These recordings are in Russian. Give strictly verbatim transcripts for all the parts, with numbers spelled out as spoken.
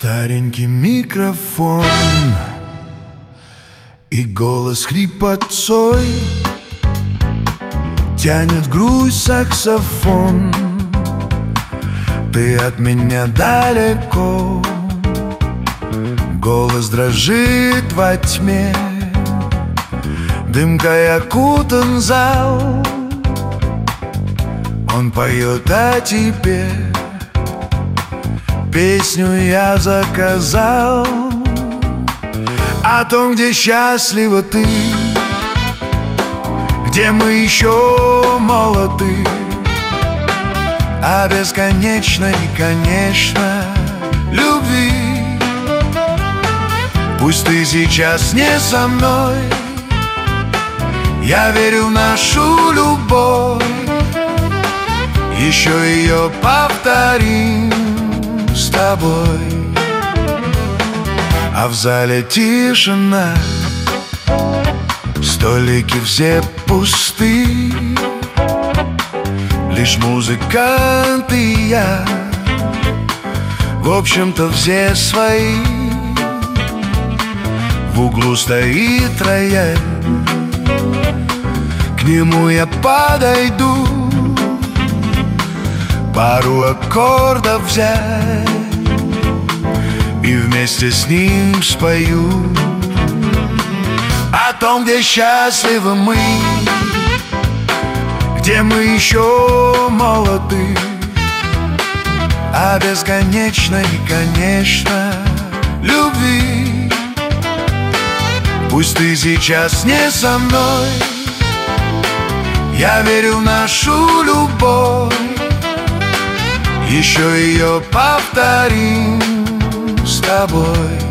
Старенький микрофон и голос хрипотцой тянет грусть саксофон. Ты от меня далеко, голос дрожит во тьме, дымкой окутан зал. Он поет о тебе, песню я заказал, о том, где счастлива ты, где мы еще молоды, о бесконечной, конечно, любви. Пусть ты сейчас не со мной, я верю в нашу любовь, еще ее повторим с тобой. А в зале тишина, столики все пусты, лишь музыкант и я, в общем-то все свои. В углу стоит рояль, к нему я подойду, пару аккордов взять и вместе с ним спою о том, где счастливы мы, где мы еще молоды, о бесконечной, конечно, любви. Пусть ты сейчас не со мной, я верю в нашу любовь, еще ее повторим с тобой.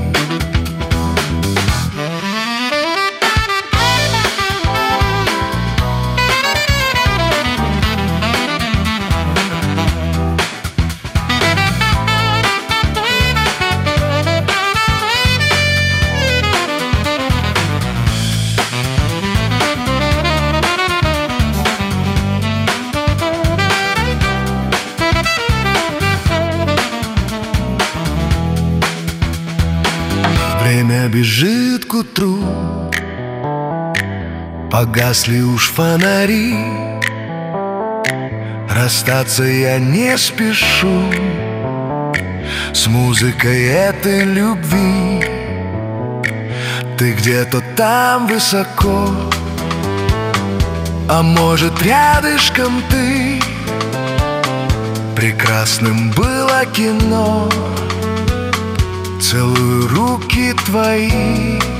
Время бежит к утру, погасли уж фонари, расстаться я не спешу с музыкой этой любви. Ты где-то там высоко, а может рядышком ты. Прекрасным было кино, целую руки твои.